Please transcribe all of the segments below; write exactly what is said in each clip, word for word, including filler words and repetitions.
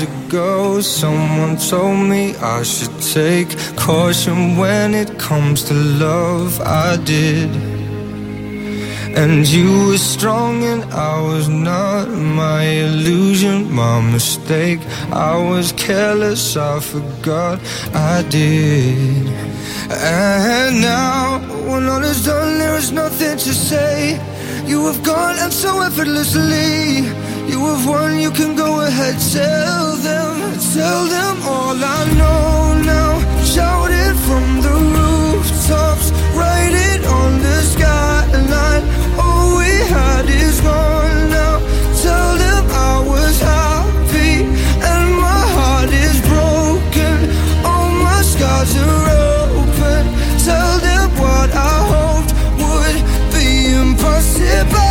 ago, someone told me I should take caution when it comes to love. I did. And you were strong and I was not. My illusion, my mistake. I was careless, I forgot I did. And now, when all is done, there is nothing to say. You have gone and so effortlessly. You have won, you can go ahead. Tell them, tell them all I know now. Shout it from the rooftops, write it on the skyline. All we had is gone now. Tell them I was happy and my heart is broken. All my scars are open. Tell them what I hoped would be impossible.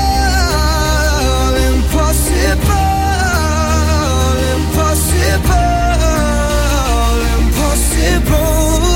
Impossible, impossible, impossible.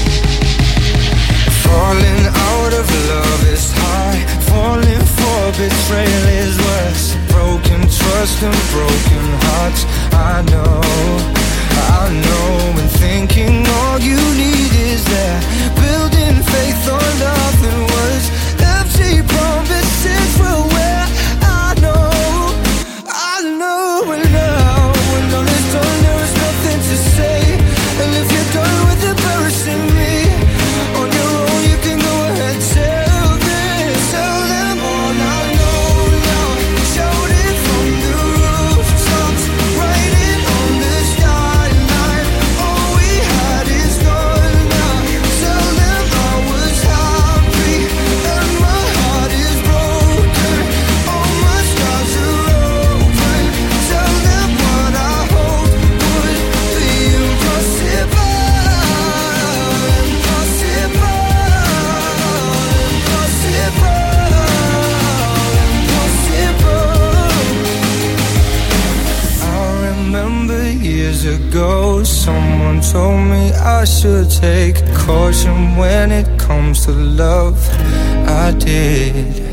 Falling out of love is high. Falling for betrayal is worse. Broken trust and broken hearts. I know, I know. And thinking all you need is that. Building faith on nothing words. Empty promises will wear. I know, I know. And now, when all is done, there is nothing to say. And if you're done with embarrassing me on your own, you can go ahead. Tell them, tell them all I know now. Shout it from the rooftops, write it on the skyline. All we had is gone now. Tell them I was happy and my heart is broken. All my scars are open. Tell them what I hoped would be impossible. Impossible, impossible, impossible. I remember years ago, someone told me I should take caution when it comes to love. I did.